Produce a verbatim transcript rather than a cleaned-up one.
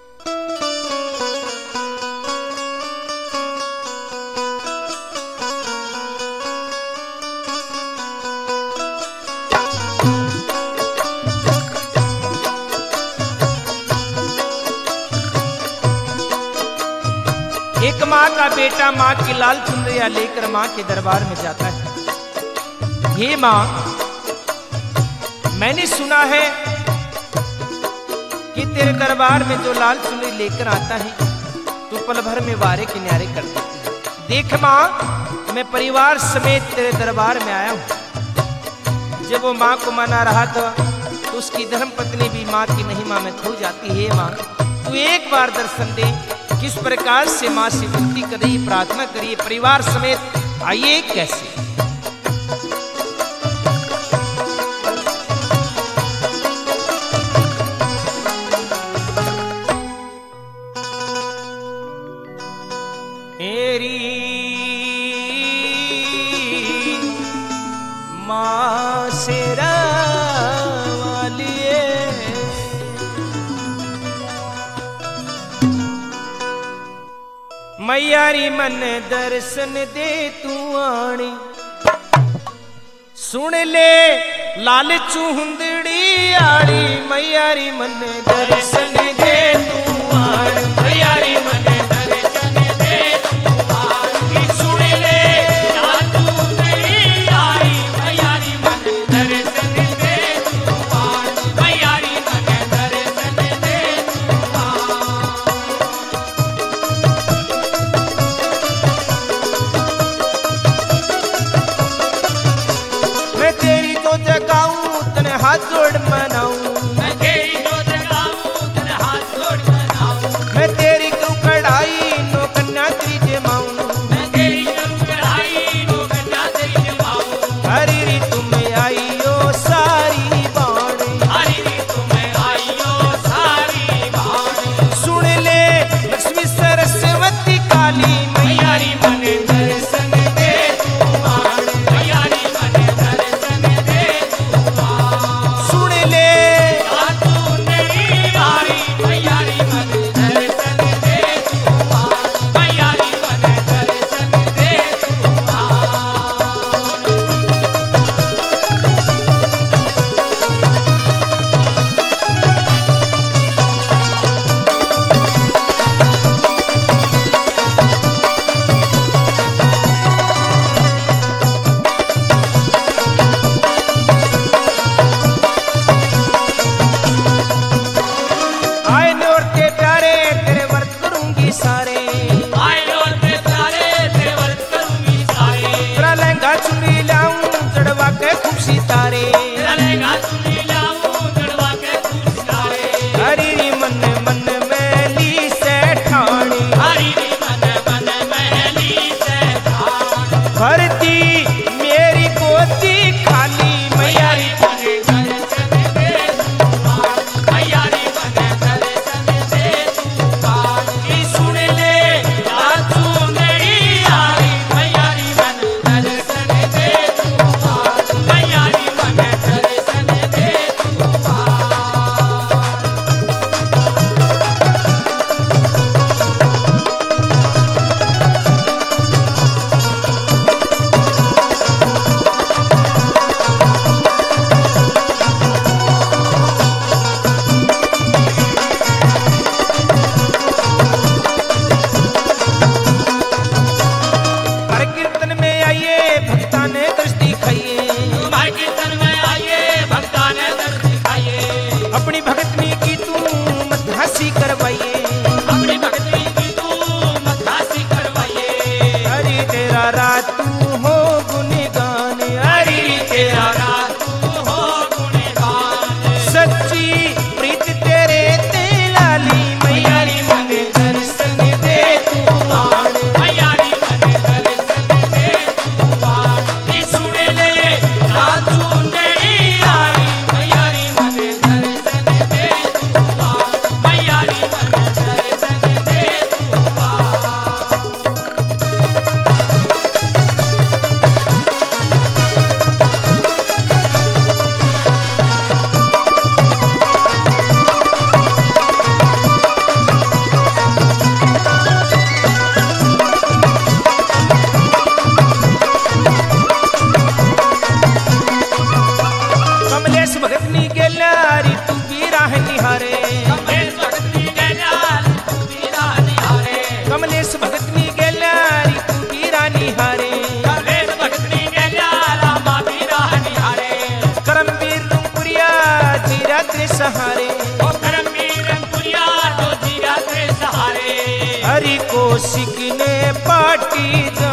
एक माँ का बेटा माँ की लाल चुनरिया लेकर माँ के दरबार में जाता है। हे माँ, मैंने सुना है कि तेरे दरबार में जो लाल चुनरी लेकर आता है तू पल भर में वारे किनारे कर देती है। देख माँ, मैं परिवार समेत तेरे दरबार में आया हूँ। जब वो माँ को मना रहा था तो उसकी धर्म पत्नी भी माँ की महिमा में खो जाती है। माँ, तू एक बार दर्शन दे। किस प्रकार से माँ से विनती करिए, प्रार्थना करिए, परिवार समेत आइए कैसे। मेरी माँ से मैयारी मन दर्शन दे तू आणी, सुन ले लाल चूंदड़ी आड़ी। मैयारी मन दर्शन दे तू आणी, मैयारी मन दर्शन दे तू आणी, सुन ले लाल चूंदड़ी आड़ी। मैयारी मन दर्शन दे तू आणी, मैयारी मन दर्शन दे तू आणी। तेरी तो जगाऊं तने हाथ जोड़ मनाऊं, मैं तेरी तो जगाऊं कौशिक ने पाटी